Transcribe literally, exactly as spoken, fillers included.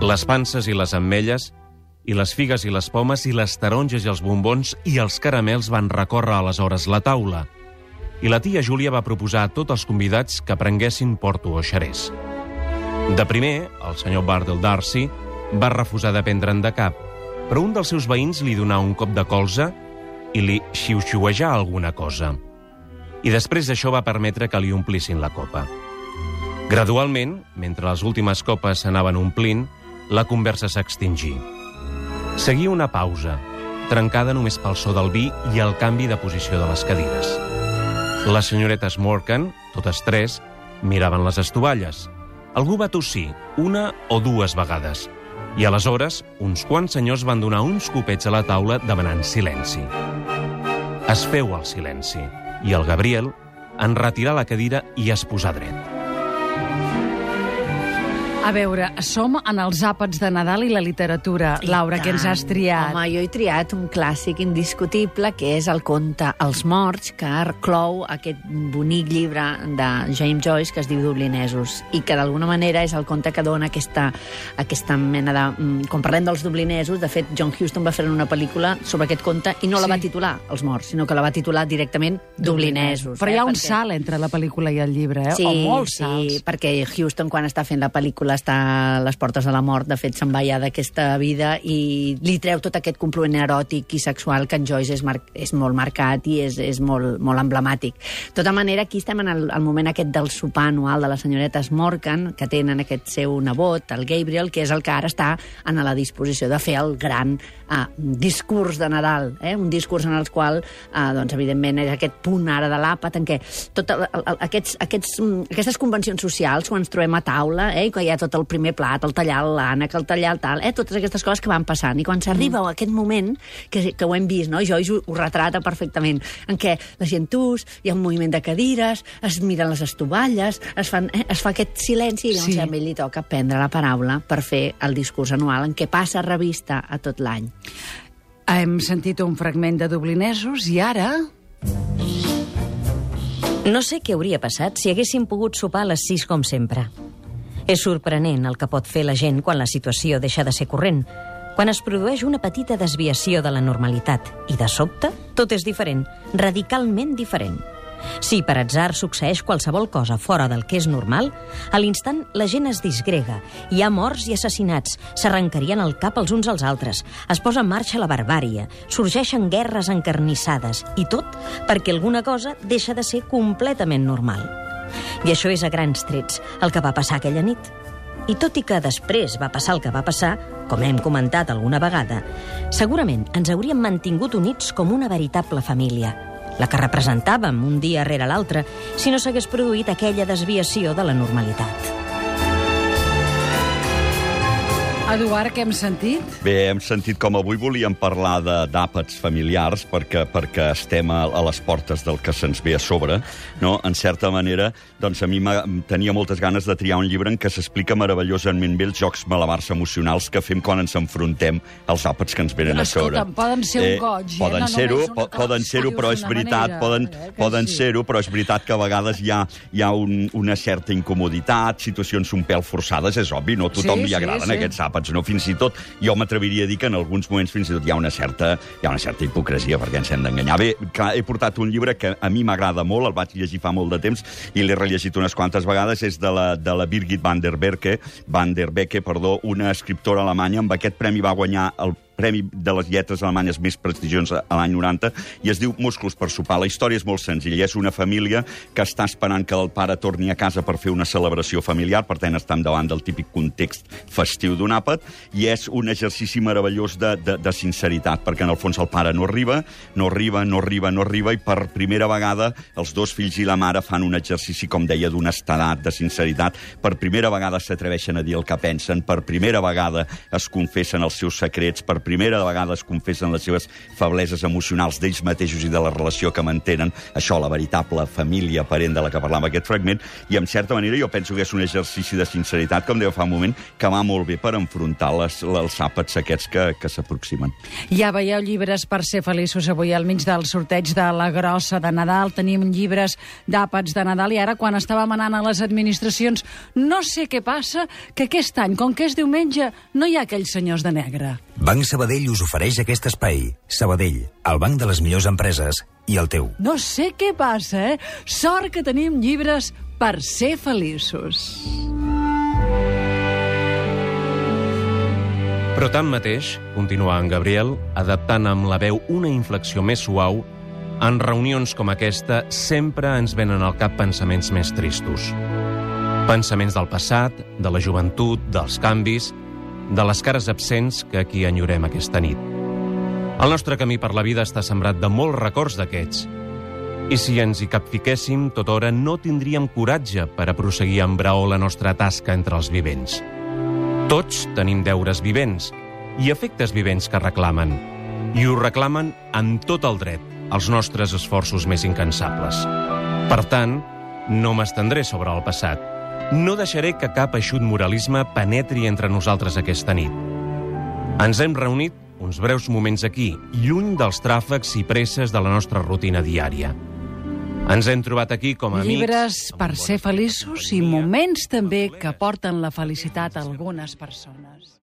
Les panses i les ametlles, i les figues i les pomes, i les taronges i els bombons i els caramels van recórrer aleshores la taula. I la tia Júlia va proposar a tots els convidats que prenguessin porto o xerès. De primer, el senyor Bardell Darcy va refusar de prendre'n de cap, però un dels seus veïns li donà un cop de colze i li xiu-xiuejà alguna cosa. I després d'això va permetre que li omplissin la copa. Gradualment, mentre les últimes copes s'anaven omplint, la conversa s'extingí. Seguia una pausa, trencada només pel so del vi i el canvi de posició de les cadires. Les senyoretes Morgan, totes tres, miraven les estovalles. Algú va tossir, una o dues vegades, i aleshores uns quants senyors van donar uns copets a la taula demanant silenci. Es feu el silenci, i el Gabriel en retirà la cadira i es posà dret. A veure, som en els àpats de Nadal i la literatura. I Laura, tant. què ens has triat? Home, jo he triat un clàssic indiscutible, que és el conte Els morts, que clou aquest bonic llibre de James Joyce, que es diu Dublinesos, i que d'alguna manera és el conte que dona aquesta, aquesta mena de... Quan parlem dels dublinesos, de fet, John Huston va fer una pel·lícula sobre aquest conte i no Sí. la va titular Els morts, sinó que la va titular directament Dublinesos. Però hi ha eh? un Perquè... salt entre la pel·lícula i el llibre, eh? Sí, O molts salts. sí, perquè Huston, quan està fent la pel·lícula, està a les portes de la mort, de fet se'n va ja d'aquesta vida i li treu tot aquest complement eròtic i sexual que en Joyce és, mar és molt marcat i és, és molt, molt emblemàtic. De tota manera, aquí estem en el, el moment aquest del sopar anual de les senyoretes Morgan, que tenen aquest seu nebot, el Gabriel, que és el que ara està en la disposició de fer el gran eh, discurs de Nadal, eh? Un discurs en el qual, eh, doncs, evidentment, és aquest punt ara de l'àpat en què tot el, el, aquests, aquests, aquestes convencions socials, quan ens trobem a taula, eh, que hi ha tot el primer plat, el tallar l'ànec, el tallar el tal, eh, totes aquestes coses que van passant. I quan s'arriba mm. a aquest moment, que, que ho hem vist, no? Joyce ho, ho retrata perfectament, en què la gent tus, hi ha un moviment de cadires, es miren les estovalles, es, fan, eh, es fa aquest silenci i llavors Sí. a ell li toca prendre la paraula per fer el discurs anual en què passa revista a tot l'any. Hem sentit un fragment de Dublinesos i ara... No sé què hauria passat si haguéssim pogut sopar a les sis com sempre. És sorprenent el que pot fer la gent quan la situació deixa de ser corrent, quan es produeix una petita desviació de la normalitat i, de sobte, tot és diferent, radicalment diferent. Si per atzar succeeix qualsevol cosa fora del que és normal, a l'instant la gent es disgrega, hi ha morts i assassinats, s'arrencarien el cap els uns als altres, es posa en marxa la barbària, sorgeixen guerres encarnissades, i tot perquè alguna cosa deixa de ser completament normal. I això és a grans trets el que va passar aquella nit. I tot i que després va passar el que va passar, com hem comentat alguna vegada, segurament ens hauríem mantingut units com una veritable família, la que representàvem un dia rere l'altre, si no s'hagués produït aquella desviació de la normalitat. Eduard, què hem sentit? Bé, hem sentit com avui volíem parlar de d'àpats familiars perquè, perquè estem a, a les portes del que se'ns ve a sobre, no? En certa manera, doncs a mi tenia moltes ganes de triar un llibre en què s'explica meravellosament bé els jocs malabars emocionals que fem quan ens enfrontem als àpats que ens venen a sobre. Escolta'm, poden ser un goig, eh? Poden No ser-ho, només un po poden goig, ser-ho, dius però és d'una veritat, manera, poden, eh, que poden sí. ser-ho, però és veritat que a vegades hi ha, hi ha un, una certa incomoditat, situacions un pèl forçades, és obvi, no? A tothom Sí, li sí, agraden sí. aquests àpats, no? Fins i tot jo m'atreviria a dir que en alguns moments fins i tot hi ha una certa, hi ha una certa hipocresia, perquè ens hem d'enganyar. Bé, clar, he portat un llibre que a mi m'agrada molt, el vaig llegir fa molt de temps i l'he rellegit unes quantes vegades, és de la, de la Birgit van der Berke, van der Becke, perdó, una escriptora alemanya. Amb aquest premi va guanyar el Premi de les Lletres Alemanyes més prestigiós a l'any noranta, i es diu Musclos per sopar. La història és molt senzilla. És una família que està esperant que el pare torni a casa per fer una celebració familiar, per tant estem davant del típic context festiu d'un àpat, i és un exercici meravellós de, de, de sinceritat, perquè en el fons el pare no arriba, no arriba, no arriba, no arriba, i per primera vegada els dos fills i la mare fan un exercici, com deia, d'honestedat, de sinceritat. Per primera vegada s'atreveixen a dir el que pensen, per primera vegada es confessen els seus secrets, per primera vegada es confessen les seves febleses emocionals d'ells mateixos i de la relació que mantenen, això, la veritable família aparent de la que parlava aquest fragment, i en certa manera jo penso que és un exercici de sinceritat, com deia fa un moment, que va molt bé per enfrontar les, els àpats aquests que, que s'aproximen. Ja veieu llibres per ser feliços avui al mig del sorteig de la grossa de Nadal. Tenim llibres d'àpats de Nadal i ara, quan estàvem anant a les administracions, no sé què passa, que aquest any, com que és diumenge, no hi ha aquells senyors de negre. Banc Sabadell us ofereix aquest espai. Sabadell, el banc de les millors empreses i el teu. No sé què passa, eh? Sort que tenim llibres per ser feliços. Però tanmateix, continua en Gabriel, adaptant amb la veu una inflexió més suau, en reunions com aquesta sempre ens venen al cap pensaments més tristos. Pensaments del passat, de la joventut, dels canvis, de les cares absents que aquí enyorem aquesta nit. El nostre camí per la vida està sembrat de molts records d'aquests. I si ens hi capfiquéssim, tot hora no tindríem coratge per a proseguir amb braó la nostra tasca entre els vivents. Tots tenim deures vivents i efectes vivents que reclamen. I ho reclamen amb tot el dret, els nostres esforços més incansables. Per tant, no m'estendré sobre el passat. No deixaré que cap eixut moralisme penetri entre nosaltres aquesta nit. Ens hem reunit uns breus moments aquí, lluny dels tràfecs i presses de la nostra rutina diària. Ens hem trobat aquí com a amics... Llibres per ser feliços i moments també que porten la felicitat a algunes persones.